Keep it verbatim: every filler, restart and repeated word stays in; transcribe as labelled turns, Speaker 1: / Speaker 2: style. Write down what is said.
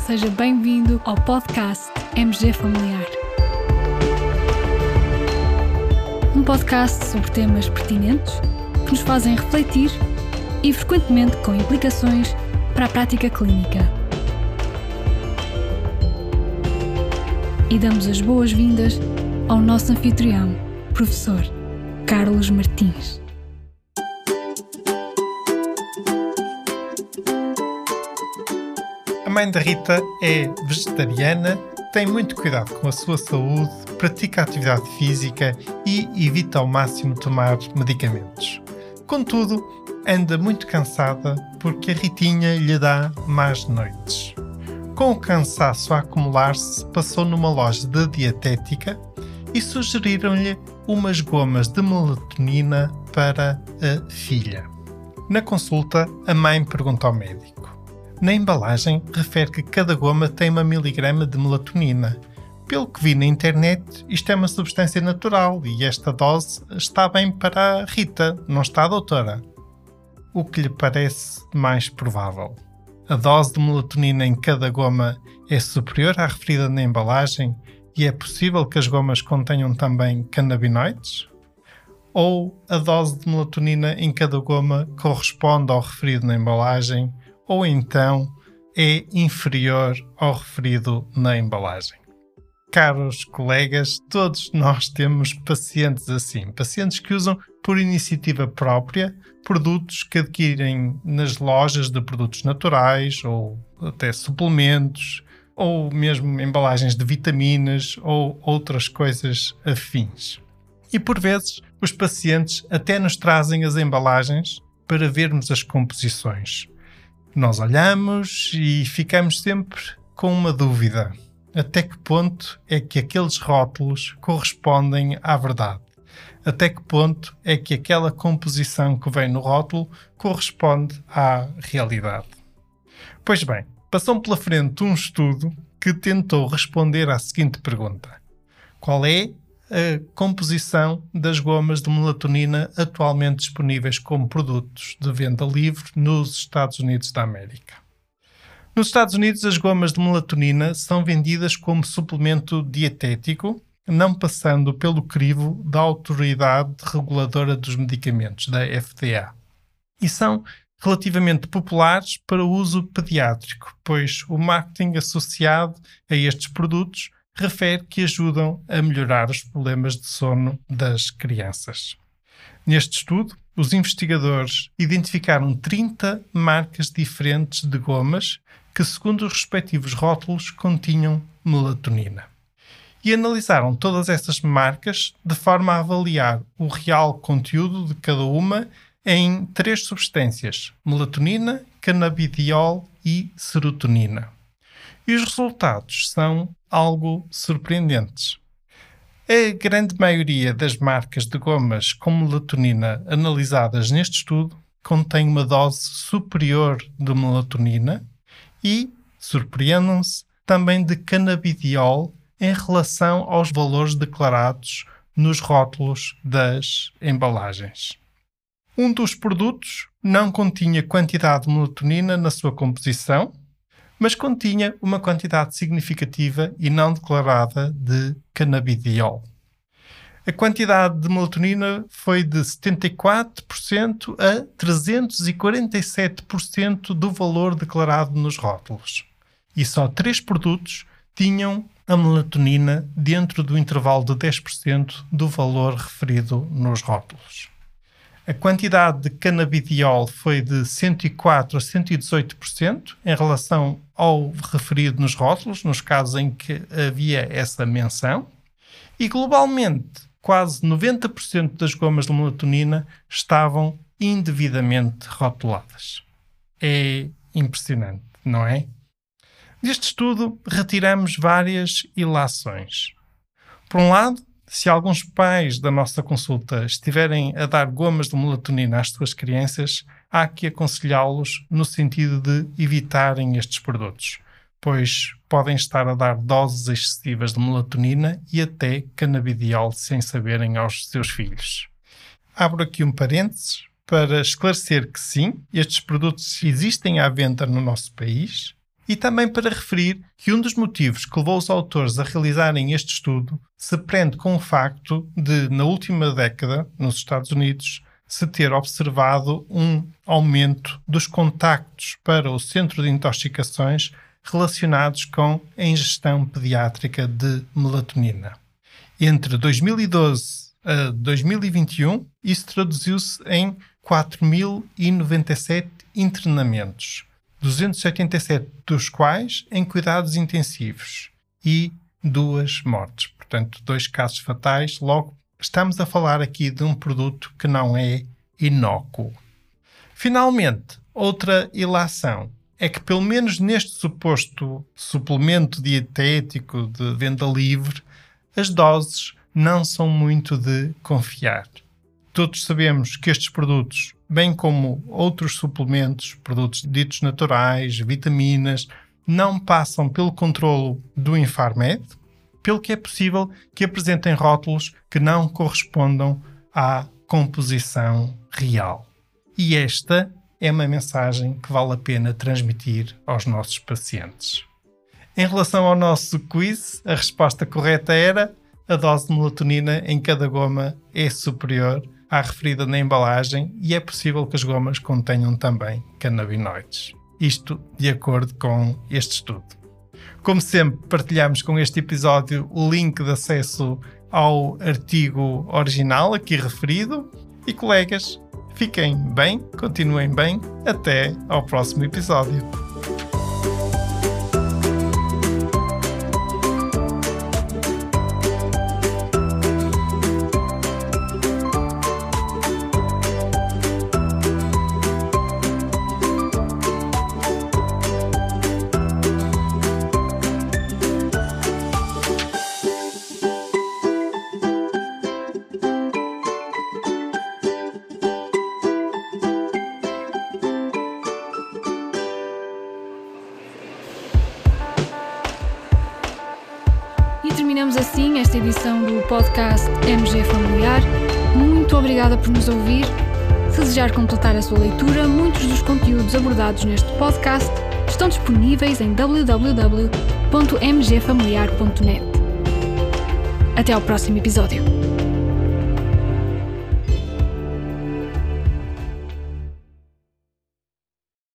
Speaker 1: seja bem-vindo ao podcast M G Familiar. Um podcast sobre temas pertinentes que nos fazem refletir e frequentemente com implicações para a prática clínica. E damos as boas-vindas ao nosso anfitrião, professor Carlos Martins.
Speaker 2: A mãe da Rita é vegetariana, tem muito cuidado com a sua saúde, pratica atividade física e evita ao máximo tomar medicamentos. Contudo, anda muito cansada porque a Ritinha lhe dá más noites. Com o cansaço a acumular-se, passou numa loja de dietética e sugeriram-lhe umas gomas de melatonina para a filha. Na consulta, a mãe pergunta ao médico. Na embalagem, refere que cada goma tem uma miligrama de melatonina. Pelo que vi na internet, isto é uma substância natural e esta dose está bem para a Rita, não está, doutora? O que lhe parece mais provável? A dose de melatonina em cada goma é superior à referida na embalagem e é possível que as gomas contenham também canabinoides? Ou a dose de melatonina em cada goma corresponde ao referido na embalagem ou então é inferior ao referido na embalagem? Caros colegas, todos nós temos pacientes assim, pacientes que usam por iniciativa própria produtos que adquirem nas lojas de produtos naturais ou até suplementos ou mesmo embalagens de vitaminas ou outras coisas afins. E por vezes os pacientes até nos trazem as embalagens para vermos as composições. Nós olhamos e ficamos sempre com uma dúvida. Até que ponto é que aqueles rótulos correspondem à verdade? Até que ponto é que aquela composição que vem no rótulo corresponde à realidade? Pois bem, passou pela frente um estudo que tentou responder à seguinte pergunta. Qual é a composição das gomas de melatonina atualmente disponíveis como produtos de venda livre nos Estados Unidos da América? Nos Estados Unidos, as gomas de melatonina são vendidas como suplemento dietético, não passando pelo crivo da Autoridade Reguladora dos Medicamentos, da F D A. E são relativamente populares para o uso pediátrico, pois o marketing associado a estes produtos refere que ajudam a melhorar os problemas de sono das crianças. Neste estudo, os investigadores identificaram trinta marcas diferentes de gomas que, segundo os respectivos rótulos, continham melatonina. E analisaram todas essas marcas de forma a avaliar o real conteúdo de cada uma em três substâncias: melatonina, canabidiol e serotonina. E os resultados são algo surpreendentes. A grande maioria das marcas de gomas com melatonina analisadas neste estudo contém uma dose superior de melatonina e, surpreendam-se, também de canabidiol em relação aos valores declarados nos rótulos das embalagens. Um dos produtos não continha quantidade de melatonina na sua composição, mas continha uma quantidade significativa e não declarada de canabidiol. A quantidade de melatonina foi de setenta e quatro por cento a trezentos e quarenta e sete por cento do valor declarado nos rótulos. E só três produtos tinham a melatonina dentro do intervalo de dez por cento do valor referido nos rótulos. A quantidade de canabidiol foi de cento e quatro por cento a cento e dezoito por cento em relação ao referido nos rótulos, nos casos em que havia essa menção. E globalmente, quase noventa por cento das gomas de melatonina estavam indevidamente rotuladas. É impressionante, não é? Deste estudo, retiramos várias ilações. Por um lado, se alguns pais da nossa consulta estiverem a dar gomas de melatonina às suas crianças, há que aconselhá-los no sentido de evitarem estes produtos, pois podem estar a dar doses excessivas de melatonina e até canabidiol sem saberem aos seus filhos. Abro aqui um parênteses para esclarecer que sim, estes produtos existem à venda no nosso país E também para referir que um dos motivos que levou os autores a realizarem este estudo se prende com o facto de, na última década, nos Estados Unidos, se ter observado um aumento dos contactos para o centro de intoxicações relacionados com a ingestão pediátrica de melatonina. Entre dois mil e doze a dois mil e vinte e um, isso traduziu-se em quatro mil e noventa e sete internamentos, duzentos e oitenta e sete dos quais em cuidados intensivos e duas mortes. Portanto, dois casos fatais. Logo, estamos a falar aqui de um produto que não é inócuo. Finalmente, outra ilação é que, pelo menos neste suposto suplemento dietético de venda livre, as doses não são muito de confiar. Todos sabemos que estes produtos, bem como outros suplementos, produtos ditos naturais, vitaminas, não passam pelo controlo do Infarmed, pelo que é possível que apresentem rótulos que não correspondam à composição real. E esta é uma mensagem que vale a pena transmitir aos nossos pacientes. Em relação ao nosso quiz, a resposta correta era: a dose de melatonina em cada goma é superior à referida na embalagem e é possível que as gomas contenham também canabinoides. Isto de acordo com este estudo. Como sempre, partilhamos com este episódio o link de acesso ao artigo original aqui referido. E colegas, fiquem bem, continuem bem, até ao próximo episódio.
Speaker 1: E terminamos assim esta edição do podcast M G Familiar. Muito obrigada por nos ouvir. Se desejar completar a sua leitura, muitos dos conteúdos abordados neste podcast estão disponíveis em w w w ponto m g familiar ponto net. Até ao próximo episódio.